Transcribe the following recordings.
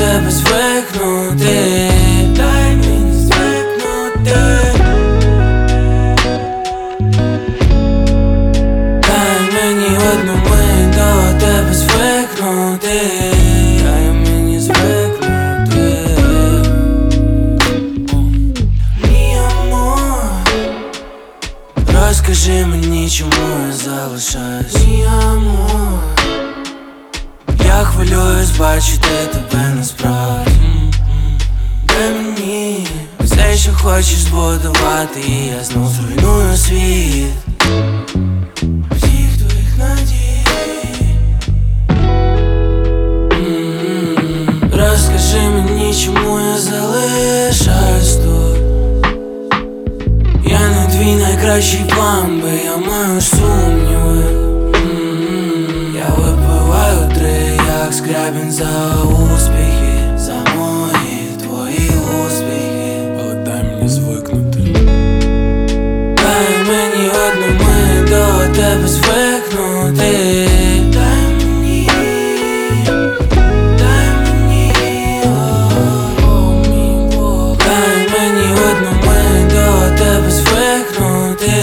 тебе звикнути. Дай мені звикнути. Дай мені одну мить до тебе звикнути. Дай мені звикнути. Мій амор, розкажи мені, чому я залишаюсь. Мій амор, я хвилююсь бачити тебе насправді. Дай мені все, що хочеш збудувати, і я знов зруйную світ всіх твоїх надій. Розкажи мені, чому я залишаюсь тут. Я не твій найкращий план, бо я маю сумніви. Я випиваю три, як Скрябін, за успіхи, за мої твої успіхи. Але дай мені звикнути. Дай мені одну мить до тебе звикнути. Дай мені, о мій Бог. Дай мені одну мить до тебе звикнути.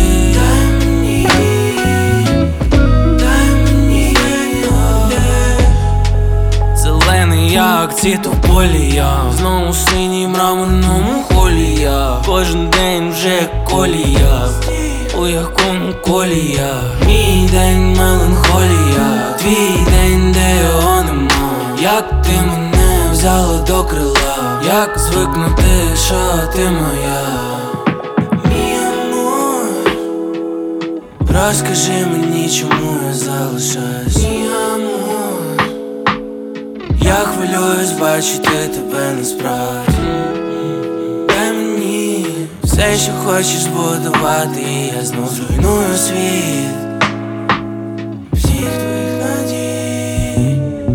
Зелений, як цвіт у полі, я знову синій мраморному холі. Я кожен день вже колія, у якому колі я. Мій день меланхолія, твій день, де його нема. Як ти мене взяла до крила, як звикнути, що ти моя. Мій амор, розкажи мені, чому я залишаюсь. Мій амор, я хвилююсь бачити тебе насправді. Дай мені все, що хочеш збудувати, і я знов зруйную світ всіх твоїх надій.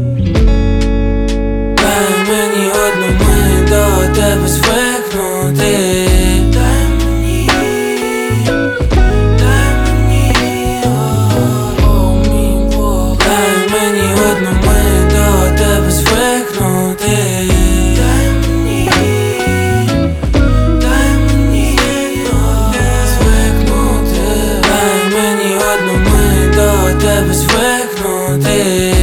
Дай мені одну мить до тебе звикнути. Дай мені, о мій Бог. Дай мені одну мить до тебе звикнути. Дай мені звикнути. Дай мені одну мить до тебе звикнути.